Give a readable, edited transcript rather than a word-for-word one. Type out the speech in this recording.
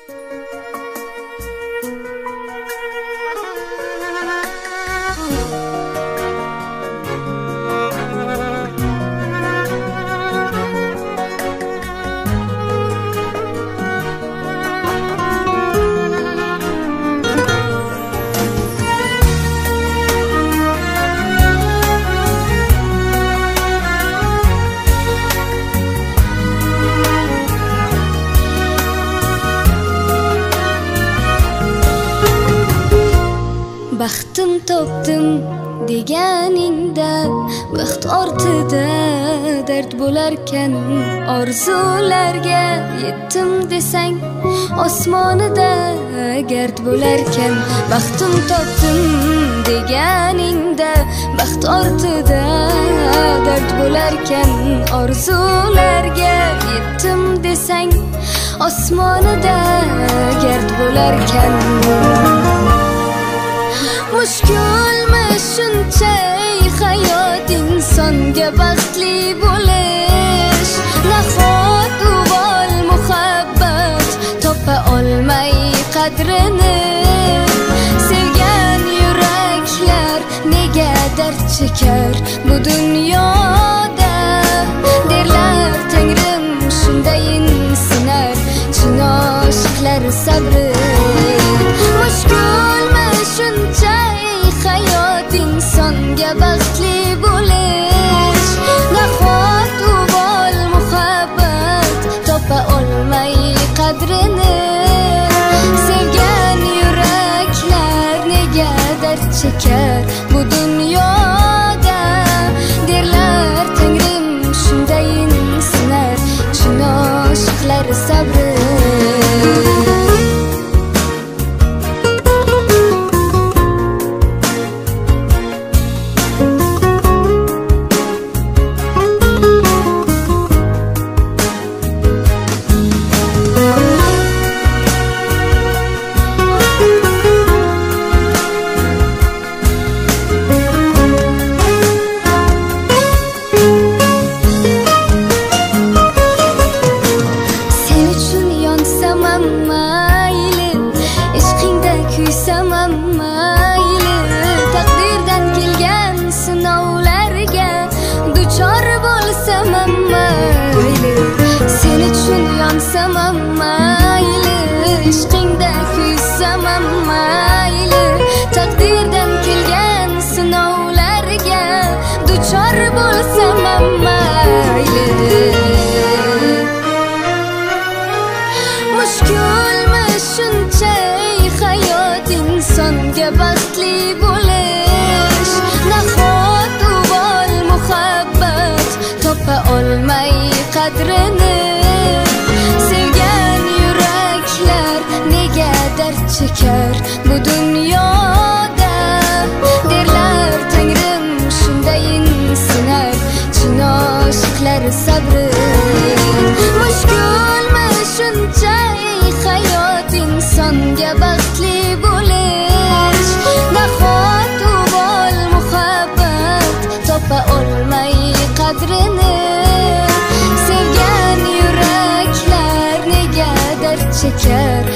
Baxtim topdim deganingda baxt ortida dard bo'larkan, orzularga yetdim desang osmonida gard bo'larkan. Baxtim topdim deganingda baxt ortida dard bo'larkan, orzularga yetdim desang osmonida gard bo'larkan. Mushkulmi shuncha hayot insonga baxtli bo'lish, nahot uvol muhabbat topa olmay qadrini, sevgan yuraklar nega dard chekar bu dunyoda, derlar Tangrim shundayin sinar chin oshiqlar sabri. Mushkulmi shuncha hayot insonga baxtli bo'lish, nahot uvol muhabbat topa olmay qadrini, sevgan yuraklar nega dard chekar bu dunyoda, derlar Tangrim shundayin sinar chin oshiqlar sabri. Taqdirdan kelgan sinovlarga duchor bo'lsam mayli, sen uchun yonsam mayli, ishqingda kuysam mayli. Taqdirdan kelgan sinovlarga duchor bo'lsam mayli. Mushkulmi shuncha hayot insonga baxtli bo'lish, nahot uvol muhabbat topa olmay qadrini, sevgan yuraklar nega dard chekar bu dunyoda, derlar Tangrim shundayin sinar chin oshiqlar sabri. Mushkulmi shuncha hayot insonga baxtli bo'lish, nahot uvol muhabbat topa olmay qadrini, sevgan yuraklar nega dard chekar